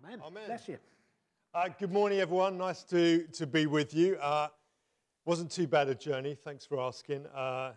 Amen. Amen. Bless you. Good morning, everyone. Nice to be with you. Wasn't too bad a journey. Thanks for asking.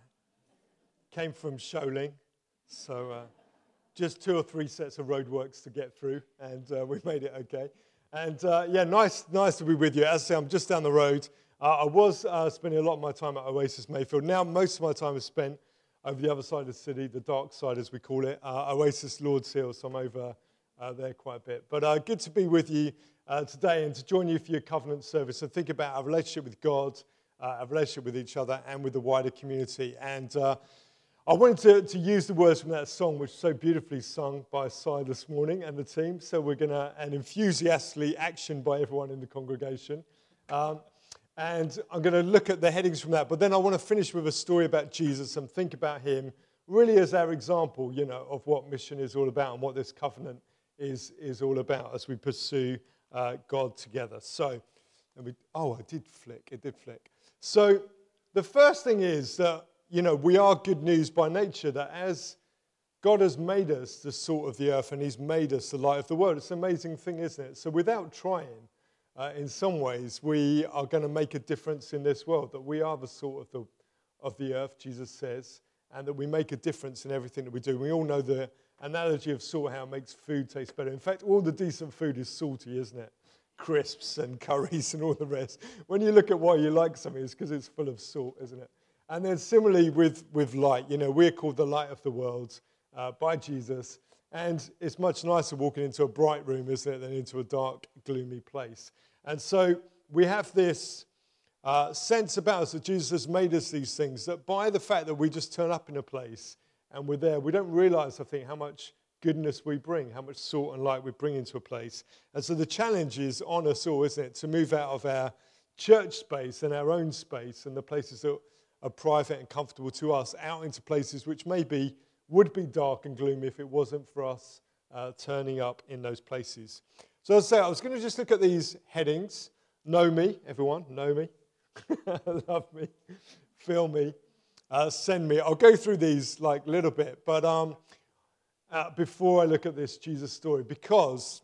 Came from Sholing, so just 2 or 3 sets of roadworks to get through, and we made it okay. And yeah, nice to be with you. As I say, I'm just down the road. I was spending a lot of my time at Oasis Mayfield. Now most of my time is spent over the other side of the city, the dark side as we call it, Oasis Lord's Hill, so I'm over there quite a bit. But good to be with you today and to join you for your covenant service and think about our relationship with God, our relationship with each other and with the wider community. And I wanted to use the words from that song, which is so beautifully sung by Si this morning and the team. So we're going to, and enthusiastically actioned by everyone in the congregation. And I'm going to look at the headings from that. But then I want to finish with a story about Jesus and think about him really as our example, you know, of what mission is all about and what this covenant is all about as we pursue God together. So, it did flick. So the first thing is that, you know, we are good news by nature, that as God has made us the salt of the earth and he's made us the light of the world. It's an amazing thing, isn't it? So without trying, in some ways, we are going to make a difference in this world, that we are the salt of the earth, Jesus says, and that we make a difference in everything that we do. We all know the analogy of salt, how it makes food taste better. In fact, all the decent food is salty, isn't it? Crisps and curries and all the rest. When you look at why you like something, it's because it's full of salt, isn't it? And then similarly with light, you know, we're called the light of the world by Jesus. And it's much nicer walking into a bright room, isn't it, than into a dark, gloomy place. And so we have this sense about us that Jesus has made us these things, that by the fact that we just turn up in a place and we're there, we don't realize, I think, how much goodness we bring, how much salt and light we bring into a place. And so the challenge is on us all, isn't it, to move out of our church space and our own space and the places that are private and comfortable to us, out into places which maybe would be dark and gloomy if it wasn't for us turning up in those places. So as I say, I was going to just look at these headings. Know me, everyone, know me. Love me, feel me, send me. I'll go through these like a little bit, but before I look at this Jesus story, because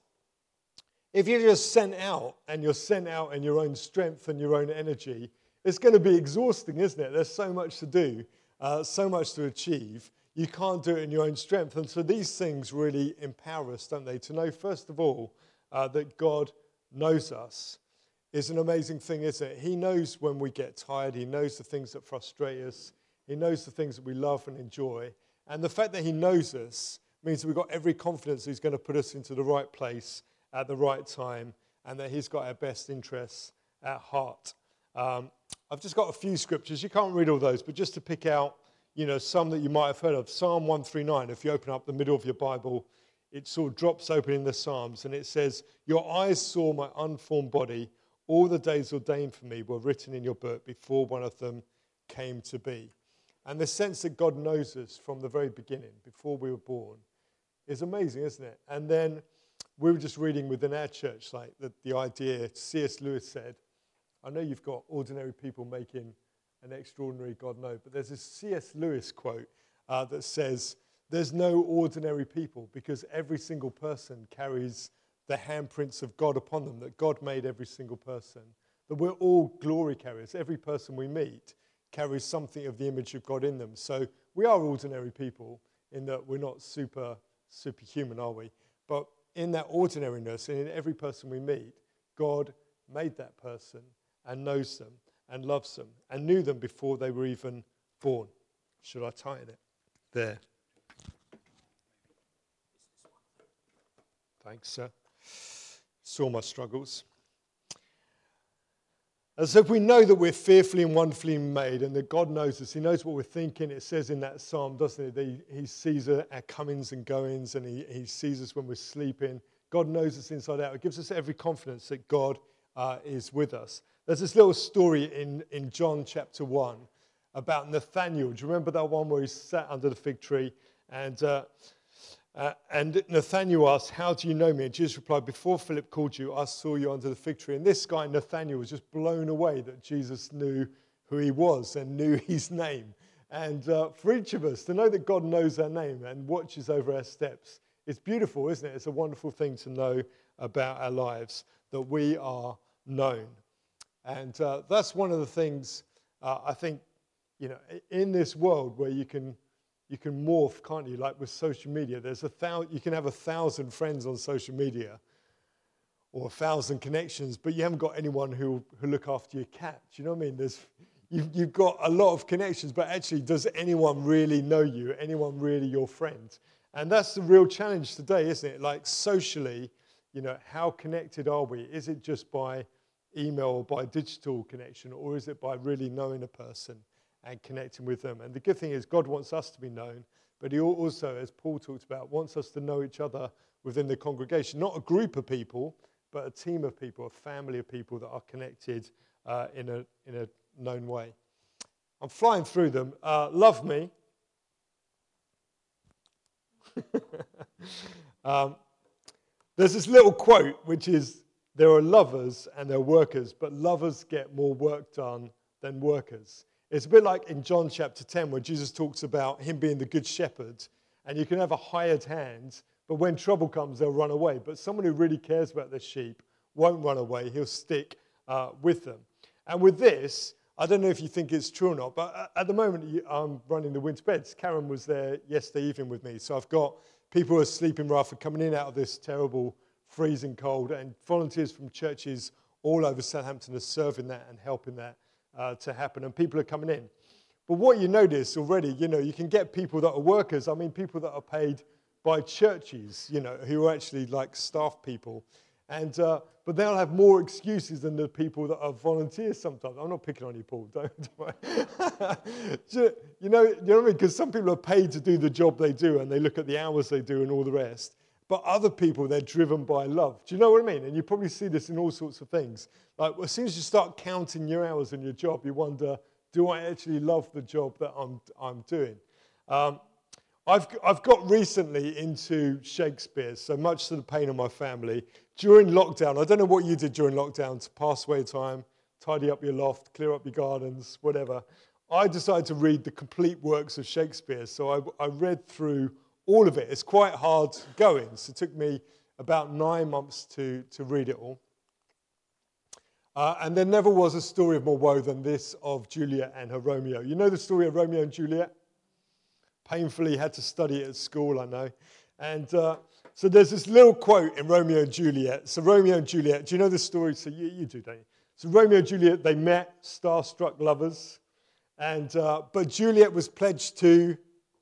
if you're just sent out and you're sent out in your own strength and your own energy, it's going to be exhausting, isn't it? There's so much to do, so much to achieve. You can't do it in your own strength. And so these things really empower us, don't they? To know, first of all, that God knows us is an amazing thing, isn't it? He knows when we get tired. He knows the things that frustrate us. He knows the things that we love and enjoy. And the fact that he knows us means that we've got every confidence he's going to put us into the right place at the right time and that he's got our best interests at heart. I've just got a few scriptures. You can't read all those, but just to pick out, you know, some that you might have heard of. Psalm 139, if you open up the middle of your Bible, it sort of drops open in the Psalms, and it says, "Your eyes saw my unformed body. All the days ordained for me were written in your book before one of them came to be." And the sense that God knows us from the very beginning, before we were born, is amazing, isn't it? And then we were just reading within our church, like the idea, C.S. Lewis said, I know you've got ordinary people making an extraordinary God know, but there's this C.S. Lewis quote that says, there's no ordinary people because every single person carries the handprints of God upon them, that God made every single person, that we're all glory carriers. Every person we meet carries something of the image of God in them. So we are ordinary people in that we're not superhuman, are we? But in that ordinariness and in every person we meet, God made that person and knows them and loves them and knew them before they were even born. Should I tighten it? There. Thanks, sir. Saw my struggles. And so if we know that we're fearfully and wonderfully made and that God knows us, he knows what we're thinking. It says in that psalm, doesn't it, that he sees our comings and goings and he sees us when we're sleeping. God knows us inside out. It gives us every confidence that God is with us. There's this little story in John chapter 1 about Nathanael. Do you remember that one where he sat under the fig tree and Nathanael asked, "How do you know me?" And Jesus replied, "Before Philip called you, I saw you under the fig tree." And this guy, Nathanael, was just blown away that Jesus knew who he was and knew his name. And for each of us, to know that God knows our name and watches over our steps it's beautiful, isn't it? It's a wonderful thing to know about our lives, that we are known. And that's one of the things I think, in this world where you can morph, can't you? Like with social media, you can have 1,000 friends on social media or 1,000 connections, but you haven't got anyone who look after your cat. Do you know what I mean? You've got a lot of connections, but actually, does anyone really know you? Anyone really your friend? And that's the real challenge today, isn't it? Like socially, how connected are we? Is it just by email or by digital connection, or is it by really knowing a person and connecting with them? And the good thing is God wants us to be known, but he also, as Paul talked about, wants us to know each other within the congregation. Not a group of people, but a team of people, a family of people that are connected in a known way. I'm flying through them. Love me. There's this little quote, which is, there are lovers and there are workers, but lovers get more work done than workers. It's a bit like in John chapter 10, where Jesus talks about him being the good shepherd, and you can have a hired hand, but when trouble comes, they'll run away. But someone who really cares about their sheep won't run away. He'll stick with them. And with this, I don't know if you think it's true or not, but at the moment, I'm running the winter beds. Karen was there yesterday evening with me, so I've got people who are sleeping rough and coming in out of this terrible freezing cold, and volunteers from churches all over Southampton are serving that and helping that to happen, and people are coming in. But what you notice already, you can get people that are workers. I mean, people that are paid by churches, who are actually like staff people. And but they'll have more excuses than the people that are volunteers sometimes. I'm not picking on you, Paul. Don't worry. You know what I mean? Because some people are paid to do the job they do, and they look at the hours they do and all the rest. But other people, they're driven by love. Do you know what I mean? And you probably see this in all sorts of things. Like, as soon as you start counting your hours in your job, you wonder, do I actually love the job that I'm doing? I've got recently into Shakespeare, so much to the pain of my family. During lockdown, I don't know what you did during lockdown to pass away time, tidy up your loft, clear up your gardens, whatever. I decided to read the complete works of Shakespeare, so I read through all of it. It's quite hard going, so it took me about 9 months to read it all. And there never was a story of more woe than this of Juliet and her Romeo. You know the story of Romeo and Juliet? Painfully had to study it at school, I know. And so there's this little quote in Romeo and Juliet. So Romeo and Juliet, do you know the story? So you do, don't you? So Romeo and Juliet, they met, starstruck lovers. And but Juliet was pledged to,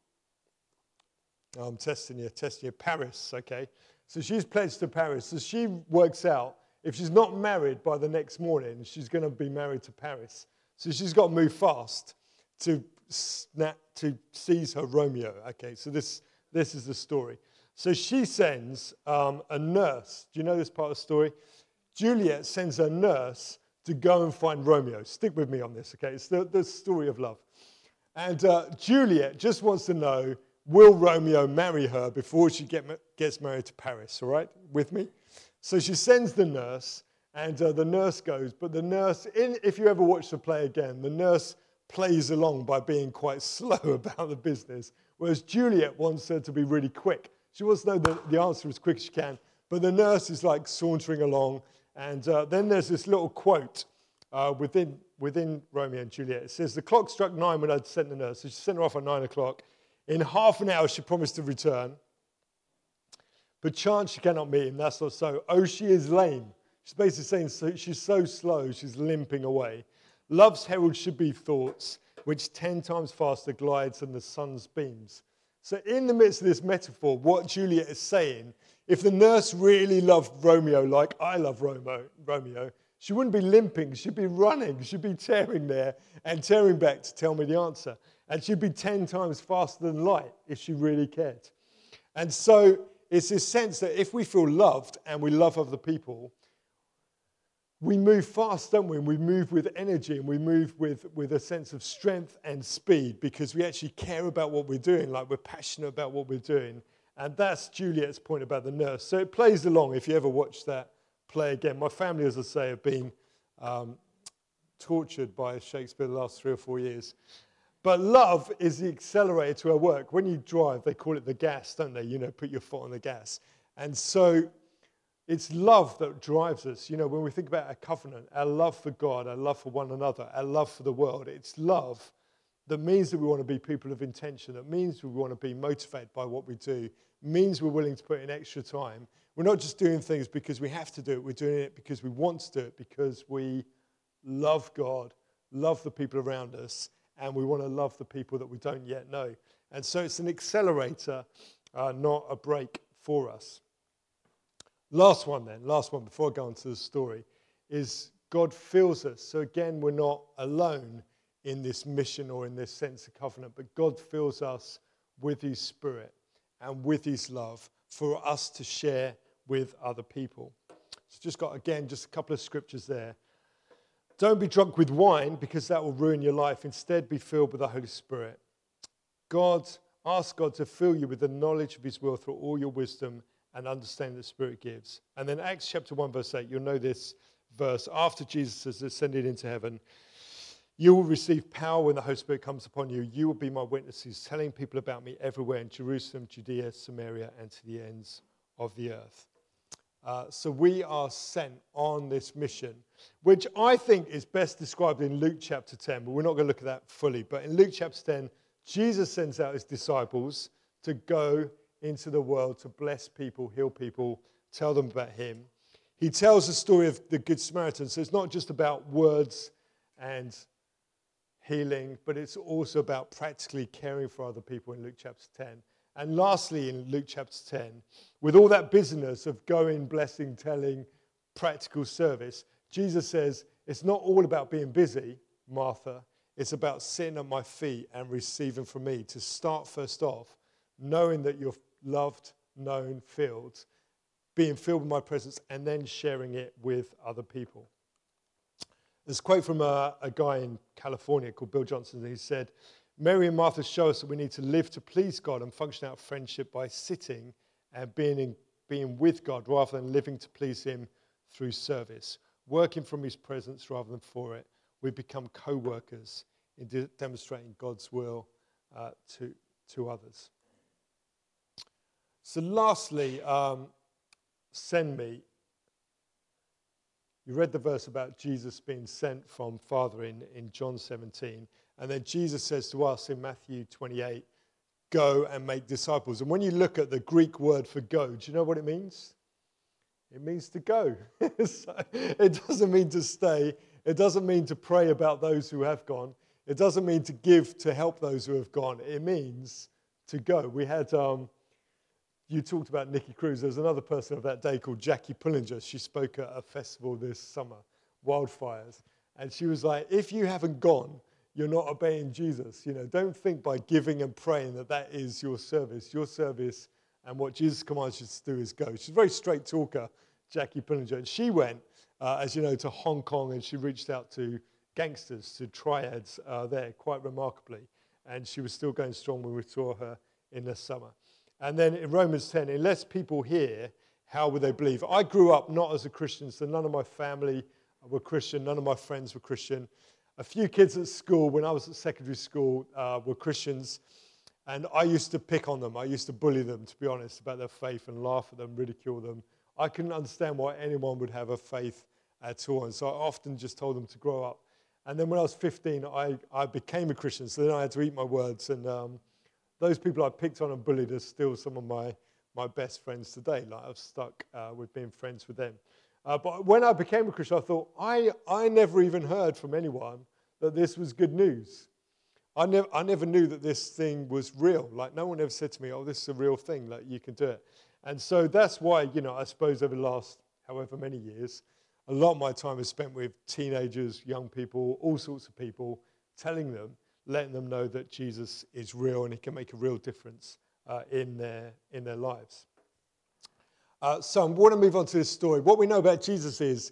I'm testing you, Paris, okay? So she's pledged to Paris. So she works out, if she's not married by the next morning, she's going to be married to Paris. So she's got to move fast to seize her Romeo. Okay, so this is the story. So she sends a nurse. Do you know this part of the story? Juliet sends a nurse to go and find Romeo. Stick with me on this, okay? It's the story of love. And Juliet just wants to know, will Romeo marry her before she gets married to Paris, all right? With me? So she sends the nurse, and the nurse goes. But the nurse, if you ever watch the play again, the nurse plays along by being quite slow about the business, whereas Juliet wants her to be really quick. She wants to know the answer as quick as she can, but the nurse is like sauntering along, and then there's this little quote within Romeo and Juliet. It says, the clock struck 9 when I'd sent the nurse, so she sent her off at 9 o'clock. In half an hour, she promised to return. Perchance she cannot meet him, that's not so. Oh, she is lame. She's basically saying she's so slow, she's limping away. Love's herald should be thoughts, which 10 times faster glides than the sun's beams. So in the midst of this metaphor, what Juliet is saying, if the nurse really loved Romeo like I love Romeo, she wouldn't be limping, she'd be running, she'd be tearing there and tearing back to tell me the answer. And she'd be 10 times faster than light if she really cared. And so it's this sense that if we feel loved and we love other people, we move fast, don't we? And we move with energy, and we move with a sense of strength and speed because we actually care about what we're doing, like we're passionate about what we're doing. And that's Juliet's point about the nurse. So it plays along if you ever watch that play again. My family, as I say, have been tortured by Shakespeare the last 3 or 4 years. But love is the accelerator to our work. When you drive, they call it the gas, don't they? Put your foot on the gas. And so it's love that drives us. When we think about our covenant, our love for God, our love for one another, our love for the world, it's love that means that we want to be people of intention, that means we want to be motivated by what we do, means we're willing to put in extra time. We're not just doing things because we have to do it, we're doing it because we want to do it, because we love God, love the people around us, and we want to love the people that we don't yet know. And so it's an accelerator, not a brake for us. Last one before I go on to the story, is God fills us. So again, we're not alone in this mission or in this sense of covenant, but God fills us with his Spirit and with his love for us to share with other people. So just got, again, just a couple of scriptures there. Don't be drunk with wine, because that will ruin your life. Instead, be filled with the Holy Spirit. Ask God to fill you with the knowledge of his will through all your wisdom and understanding the Spirit gives. And then Acts chapter 1, verse 8, you'll know this verse. After Jesus has ascended into heaven, you will receive power when the Holy Spirit comes upon you. You will be my witnesses, telling people about me everywhere in Jerusalem, Judea, Samaria, and to the ends of the earth. So we are sent on this mission, which I think is best described in Luke chapter 10, but we're not going to look at that fully. But in Luke chapter 10, Jesus sends out his disciples to go into the world to bless people, heal people, tell them about him. He tells the story of the Good Samaritan. So it's not just about words and healing, but it's also about practically caring for other people in Luke chapter 10. And lastly, in Luke chapter 10, with all that business of going, blessing, telling, practical service, Jesus says, it's not all about being busy, Martha. It's about sitting at my feet and receiving from me. To start first off, knowing that you're loved, known, filled, being filled with my presence, and then sharing it with other people. There's a quote from a guy in California called Bill Johnson. He said, Mary and Martha show us that we need to live to please God and function out friendship by sitting and being with God rather than living to please him through service. Working from his presence rather than for it. We become co-workers in demonstrating God's will to others. So lastly, send me. You read the verse about Jesus being sent from Father in John 17. And then Jesus says to us in Matthew 28, go and make disciples. And when you look at the Greek word for go, do you know what it means? It means to go. So it doesn't mean to stay. It doesn't mean to pray about those who have gone. It doesn't mean to give to help those who have gone. It means to go. We had, you talked about Nikki Cruz. There's another person of that day called Jackie Pullinger. She spoke at a festival this summer, Wildfires. And she was like, if you haven't gone, you're not obeying Jesus. Don't think by giving and praying that is your service. Your service and what Jesus commands you to do is go. She's a very straight talker, Jackie Pullinger. And she went, as you know, to Hong Kong, and she reached out to gangsters, to triads there, quite remarkably. And she was still going strong when we saw her in the summer. And then in Romans 10, unless people hear, how will they believe? I grew up not as a Christian, so none of my family were Christian, none of my friends were Christian. A few kids at school, when I was at secondary school, were Christians, and I used to pick on them. I used to bully them, to be honest, about their faith and laugh at them, ridicule them. I couldn't understand why anyone would have a faith at all, and so I often just told them to grow up. And then when I was 15, I became a Christian, so then I had to eat my words, and those people I picked on and bullied are still some of my best friends today. Like, I've stuck with being friends with them. But when I became a Christian, I thought, I never even heard from anyone that this was good news. I never knew that this thing was real. Like, no one ever said to me, oh, this is a real thing, like, you can do it. And so that's why, I suppose over the last however many years, a lot of my time is spent with teenagers, young people, all sorts of people, telling them, letting them know that Jesus is real and he can make a real difference in their lives. So I want to move on to this story. What we know about Jesus is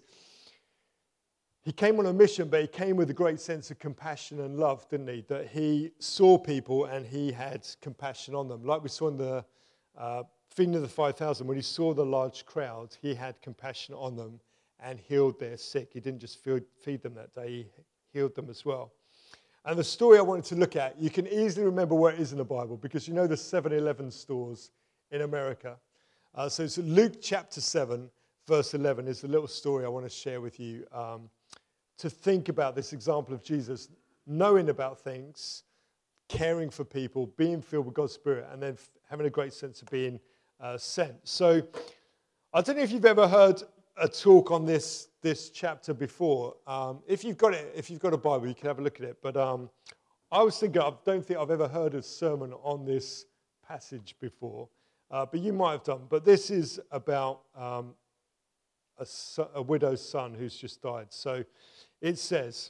he came on a mission, but he came with a great sense of compassion and love, didn't he? That he saw people and he had compassion on them. Like we saw in the feeding of the 5,000, when he saw the large crowds, he had compassion on them and healed their sick. He didn't just feed them that day, he healed them as well. And the story I wanted to look at, you can easily remember where it is in the Bible because you know the 7-Eleven stores in America. So it's Luke chapter 7, verse 11 is the little story I want to share with you to think about this example of Jesus knowing about things, caring for people, being filled with God's Spirit, and then having a great sense of being sent. So I don't know if you've ever heard a talk on this chapter before. If you've got a Bible, you can have a look at it. But I was thinking, I don't think I've ever heard a sermon on this passage before, but you might have done. But this is about a widow's son who's just died. So it says,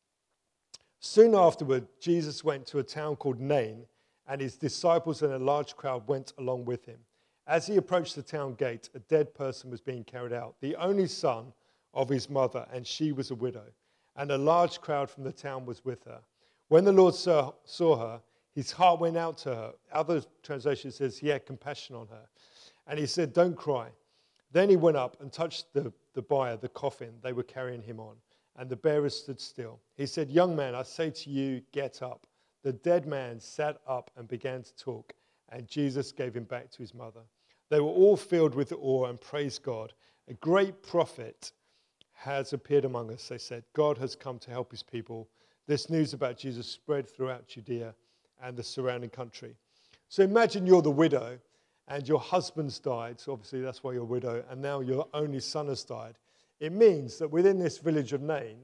soon afterward, Jesus went to a town called Nain, and his disciples and a large crowd went along with him. As he approached the town gate, a dead person was being carried out, the only son of his mother, and she was a widow. And a large crowd from the town was with her. When the Lord saw her, his heart went out to her. Other translation says he had compassion on her. And he said, don't cry. Then he went up and touched the bier, the coffin they were carrying him on. And the bearer stood still. He said, young man, I say to you, get up. The dead man sat up and began to talk. And Jesus gave him back to his mother. They were all filled with awe and praised God. A great prophet has appeared among us, they said. God has come to help his people. This news about Jesus spread throughout Judea and the surrounding country. So imagine you're the widow and your husband's died. So obviously that's why you're a widow. And now your only son has died. It means that within this village of Nain,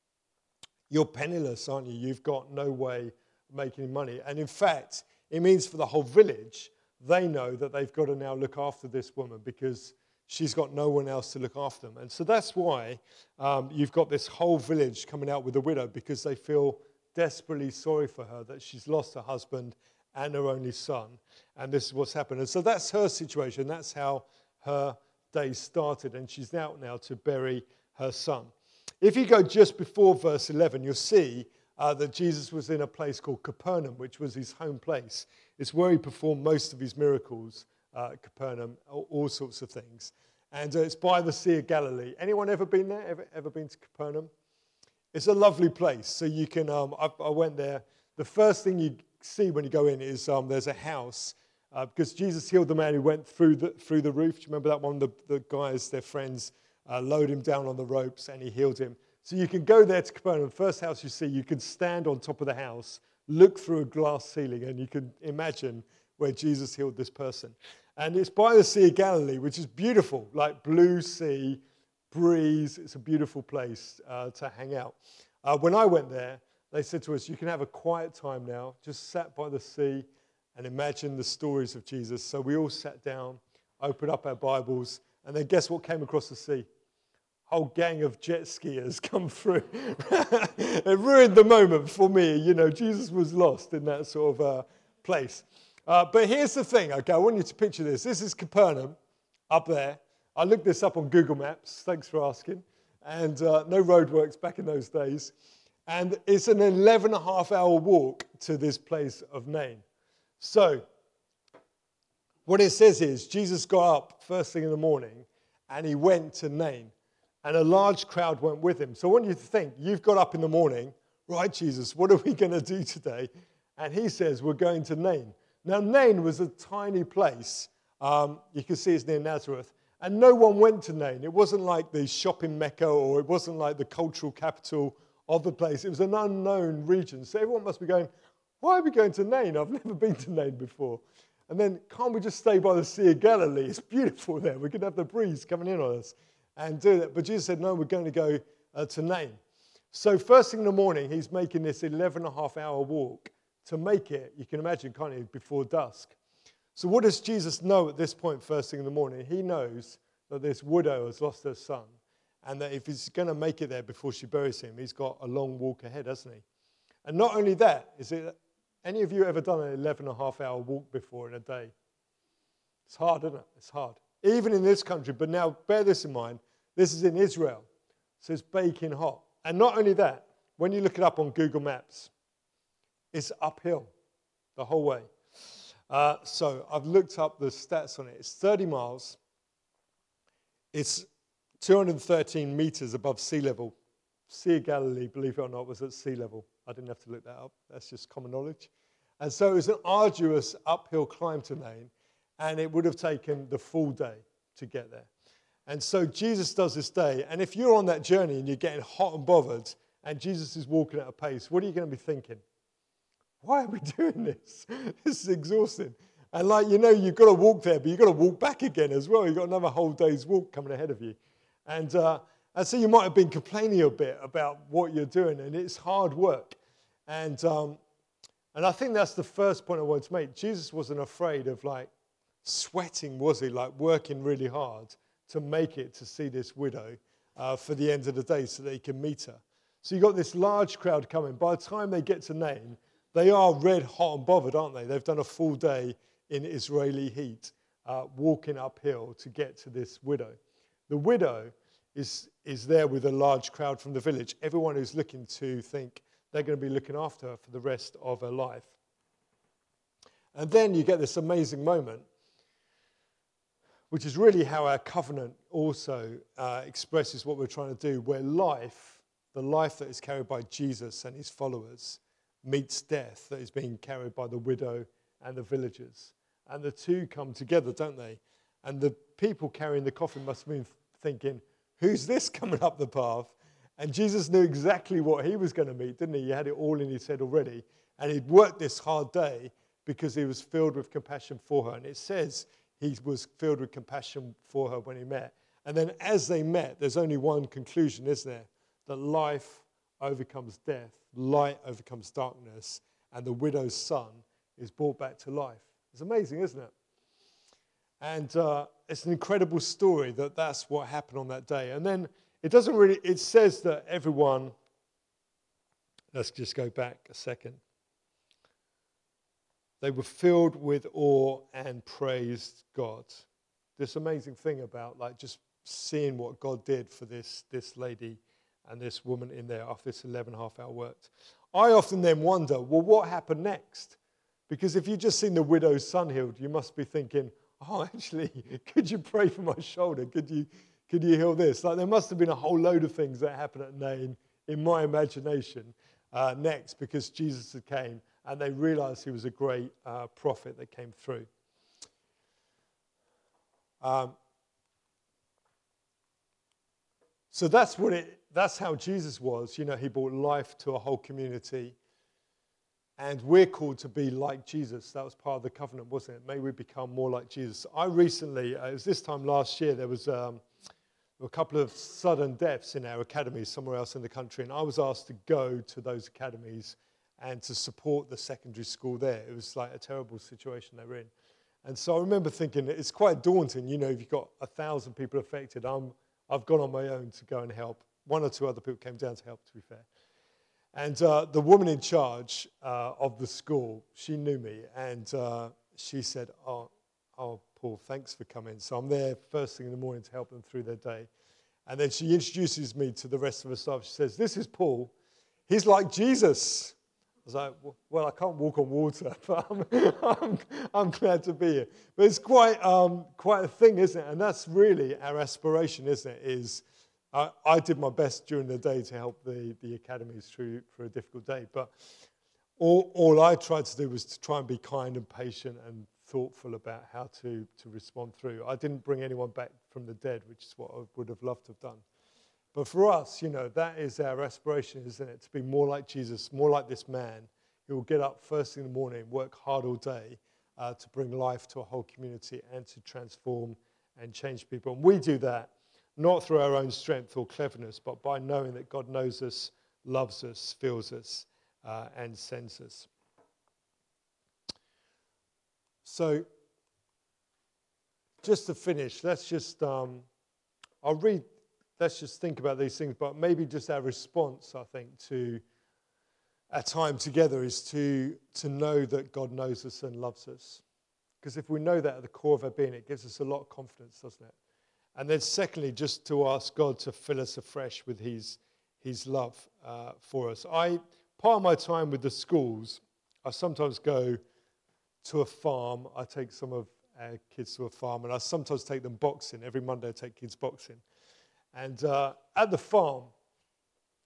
you're penniless, aren't you? You've got no way of making money. And in fact, it means for the whole village, they know that they've got to now look after this woman because she's got no one else to look after them. And so that's why you've got this whole village coming out with a widow because they feel desperately sorry for her that she's lost her husband and her only son. And this is what's happened. And so that's her situation. That's how her day started. And she's out now to bury her son. If you go just before verse 11, you'll see that Jesus was in a place called Capernaum, which was his home place. It's where he performed most of his miracles, Capernaum, all sorts of things. And it's by the Sea of Galilee. Anyone ever been there? Ever been to Capernaum? It's a lovely place. So you can, I went there. The first thing you see when you go in is there's a house because Jesus healed the man who went through the roof. Do you remember that one? The guys, their friends, lowered him down on the ropes and he healed him. So you can go there to Capernaum. The first house you see, you can stand on top of the house, look through a glass ceiling, and you can imagine where Jesus healed this person. And it's by the Sea of Galilee, which is beautiful, like blue sea, breeze. It's a beautiful place to hang out. When I went there, they said to us, you can have a quiet time now, just sat by the sea and imagine the stories of Jesus. So we all sat down, opened up our Bibles, and then guess what came across the sea? Whole gang of jet skiers come through. It ruined the moment for me. You know, Jesus was lost in that sort of place. But here's the thing, okay? I want you to picture this. This is Capernaum up there. I looked this up on Google Maps. Thanks for asking. And no roadworks back in those days. And it's an 11.5-hour walk to this place of Nain. So what it says is Jesus got up first thing in the morning and he went to Nain. And a large crowd went with him. So I want you to think, you've got up in the morning, right, Jesus, what are we going to do today? And he says, we're going to Nain. Now, Nain was a tiny place. You can see it's near Nazareth. And no one went to Nain. It wasn't like the shopping mecca or it wasn't like the cultural capital of the place. It was an unknown region. So everyone must be going, why are we going to Nain? I've never been to Nain before. And then, can't we just stay by the Sea of Galilee? It's beautiful there. We could have the breeze coming in on us and do that. But Jesus said, no, we're going to go to Nain. So first thing in the morning, he's making this 11.5-hour walk to make it, you can imagine, can't you, before dusk. So what does Jesus know at this point, first thing in the morning? He knows that this widow has lost her son and that if he's going to make it there before she buries him, he's got a long walk ahead, hasn't he? And not only that, is it any of you ever done an 11.5-hour walk before in a day? It's hard, isn't it? It's hard. Even in this country, but now bear this in mind, this is in Israel, so it's baking hot. And not only that, when you look it up on Google Maps, it's uphill the whole way. So I've looked up the stats on it. It's 30 miles. It's 213 meters above sea level. Sea of Galilee, believe it or not, was at sea level. I didn't have to look that up. That's just common knowledge. And so it was an arduous uphill climb to Nain, and it would have taken the full day to get there. And so Jesus does this day, and if you're on that journey and you're getting hot and bothered, and Jesus is walking at a pace, what are you going to be thinking? Why are we doing this? This is exhausting. And you've got to walk there, but you've got to walk back again as well. You've got another whole day's walk coming ahead of you. And so you might have been complaining a bit about what you're doing, and it's hard work. And I think that's the first point I wanted to make. Jesus wasn't afraid of sweating, was he? Like working really hard to make it to see this widow for the end of the day so that he can meet her. So you've got this large crowd coming. By the time they get to Nain, they are red hot and bothered, aren't they? They've done a full day in Israeli heat, walking uphill to get to this widow. The widow is there with a large crowd from the village. Everyone who's looking to think they're going to be looking after her for the rest of her life. And then you get this amazing moment, which is really how our covenant also expresses what we're trying to do, where the life that is carried by Jesus and his followers, meets death that is being carried by the widow and the villagers. And the two come together, don't they? And the people carrying the coffin must have been thinking, who's this coming up the path? And Jesus knew exactly what he was going to meet, didn't he? He had it all in his head already. And he'd worked this hard day because he was filled with compassion for her. And it says he was filled with compassion for her when he met. And then as they met, there's only one conclusion, isn't there? That life overcomes death, light overcomes darkness, and the widow's son is brought back to life. It's amazing, isn't it? And it's an incredible story that's what happened on that day. And then it says that everyone, let's just go back a second. They were filled with awe and praised God. This amazing thing about just seeing what God did for this lady and this woman in there after this 11.5-hour work. I often then wonder, well, what happened next? Because if you've just seen the widow's son healed, you must be thinking, oh, actually, could you pray for my shoulder? Could you heal this? There must have been a whole load of things that happened at Nain in my imagination next, because Jesus had came and they realized he was a great prophet that came through. So that's how Jesus was. He brought life to a whole community. And we're called to be like Jesus. That was part of the covenant, wasn't it? May we become more like Jesus. I recently, it was this time last year, there was a couple of sudden deaths in our academies somewhere else in the country. And I was asked to go to those academies and to support the secondary school there. It was a terrible situation they were in. And so I remember thinking, it's quite daunting, if you've got 1,000 people affected. I've gone on my own to go and help. One or two other people came down to help, to be fair. And the woman in charge of the school, she knew me, and she said, oh, Paul, thanks for coming. So I'm there first thing in the morning to help them through their day. And then she introduces me to the rest of the staff. She says, this is Paul. He's like Jesus. I was like, well, I can't walk on water, but I'm glad to be here. But it's quite a thing, isn't it? And that's really our aspiration, isn't it, I did my best during the day to help the academies through for a difficult day, but all I tried to do was to try and be kind and patient and thoughtful about how to respond through. I didn't bring anyone back from the dead, which is what I would have loved to have done. But for us, that is our aspiration, isn't it? To be more like Jesus, more like this man who will get up first thing in the morning, work hard all day to bring life to a whole community and to transform and change people. And we do that not through our own strength or cleverness, but by knowing that God knows us, loves us, feels us, and sends us. So, just to finish, let's just think about these things, but maybe just our response, I think, to our time together is to know that God knows us and loves us. Because if we know that at the core of our being, it gives us a lot of confidence, doesn't it? And then secondly, just to ask God to fill us afresh with his love for us. Part of my time with the schools, I sometimes go to a farm. I take some of our kids to a farm, and I sometimes take them boxing. Every Monday I take kids boxing. And at the farm,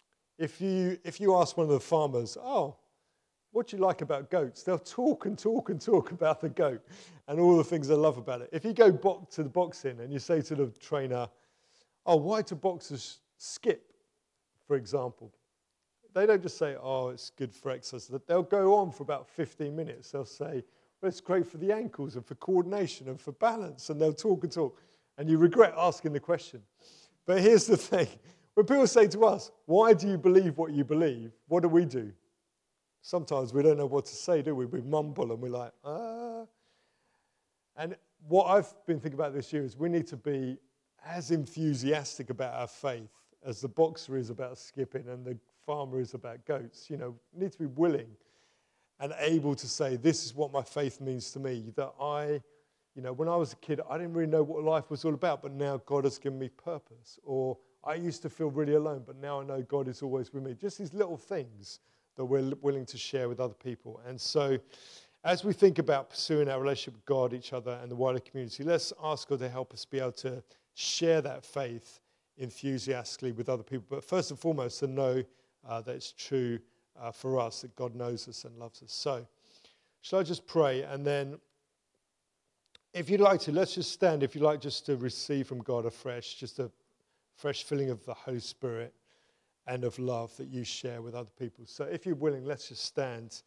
if you ask one of the farmers, oh, what do you like about goats? They'll talk and talk and talk about the goat and all the things they love about it. If you go to the boxing and you say to the trainer, oh, why do boxers skip, for example? They don't just say, oh, it's good for exercise. They'll go on for about 15 minutes. They'll say, well, it's great for the ankles and for coordination and for balance. And they'll talk and talk. And you regret asking the question. But here's the thing. When people say to us, why do you believe what you believe? What do? Sometimes we don't know what to say, do we? We mumble and we're like, ah. And what I've been thinking about this year is we need to be as enthusiastic about our faith as the boxer is about skipping and the farmer is about goats. You know, we need to be willing and able to say, this is what my faith means to me. That when I was a kid, I didn't really know what life was all about, but now God has given me purpose. Or I used to feel really alone, but now I know God is always with me. Just these little things that we're willing to share with other people. And so as we think about pursuing our relationship with God, each other, and the wider community, let's ask God to help us be able to share that faith enthusiastically with other people. But first and foremost, to know that it's true for us, that God knows us and loves us. So shall I just pray? And then if you'd like to, let's just stand. If you'd like just to receive from God just a fresh filling of the Holy Spirit and of love that you share with other people. So if you're willing, let's just stand.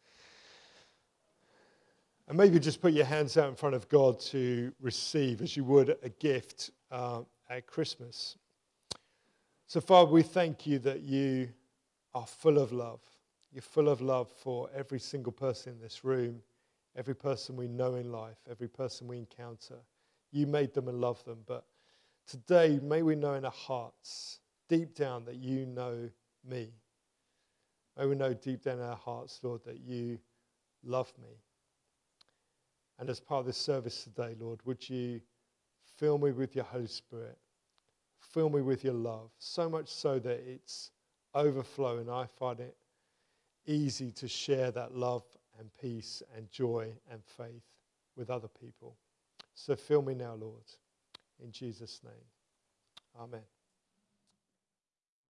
And maybe just put your hands out in front of God to receive, as you would a gift at Christmas. So, Father, we thank you that you are full of love. You're full of love for every single person in this room, every person we know in life, every person we encounter. You made them and love them. But today, may we know in our hearts, deep down, that you know me. May we know deep down in our hearts, Lord, that you love me. And as part of this service today, Lord, would you fill me with your Holy Spirit? Fill me with your love, so much so that it's overflow, and I find it easy to share that love and peace and joy and faith with other people. So fill me now, Lord, in Jesus' name. Amen.